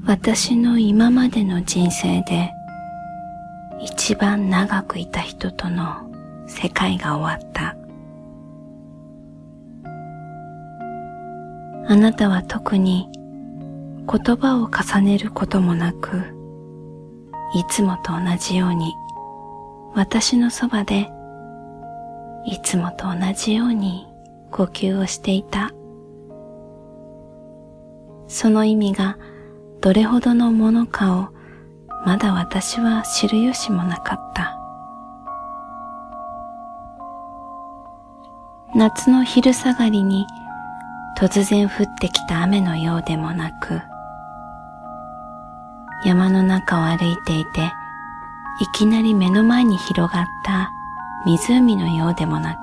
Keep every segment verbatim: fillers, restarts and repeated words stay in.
私の今までの人生で一番長くいた人との世界が終わった。あなたは特に言葉を重ねることもなく、いつもと同じように私のそばでいつもと同じように呼吸をしていた。その意味がどれほどのものかをまだ私は知る由もなかった。夏の昼下がりに突然降ってきた雨のようでもなく、山の中を歩いていていきなり目の前に広がった湖のようでもな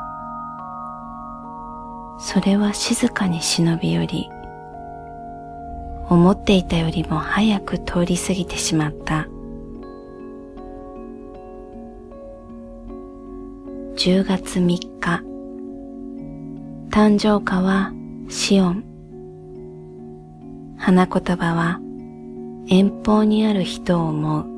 く、それは静かに忍び寄り、思っていたよりも早く通り過ぎてしまった。じゅうがつみっか、誕生花はシオン。花言葉は遠方にある人を思う。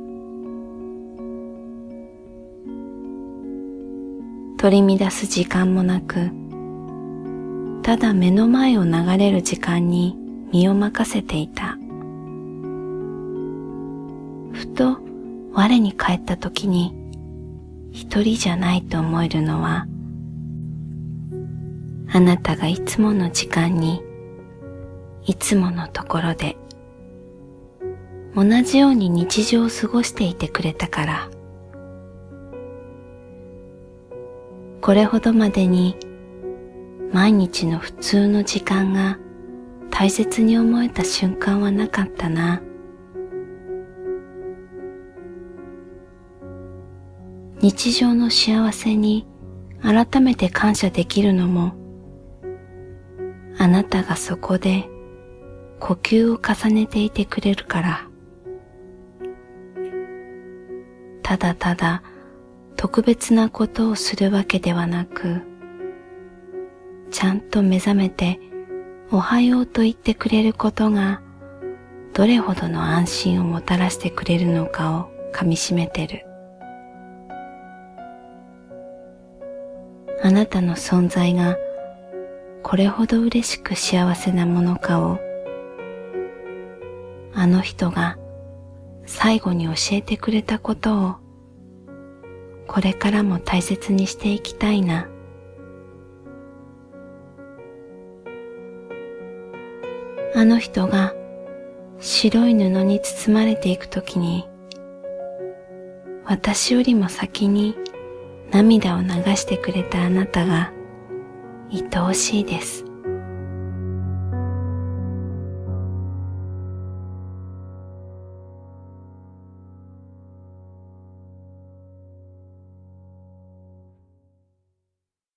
取り乱す時間もなく、ただ目の前を流れる時間に身を任せていた。ふと我に返った時に一人じゃないと思えるのは、あなたがいつもの時間にいつものところで同じように日常を過ごしていてくれたから。これほどまでに毎日の普通の時間が大切に思えた瞬間はなかったな。日常の幸せに改めて感謝できるのも、あなたがそこで呼吸を重ねていてくれるから。ただただ特別なことをするわけではなく、ちゃんと目覚めておはようと言ってくれることがどれほどの安心をもたらしてくれるのかをかみしめてる。あなたの存在がこれほど嬉しく幸せなものかを、あの人が最後に教えてくれたことをこれからも大切にしていきたいな。あの人が白い布に包まれていくときに、私よりも先に涙を流してくれたあなたが愛おしいです。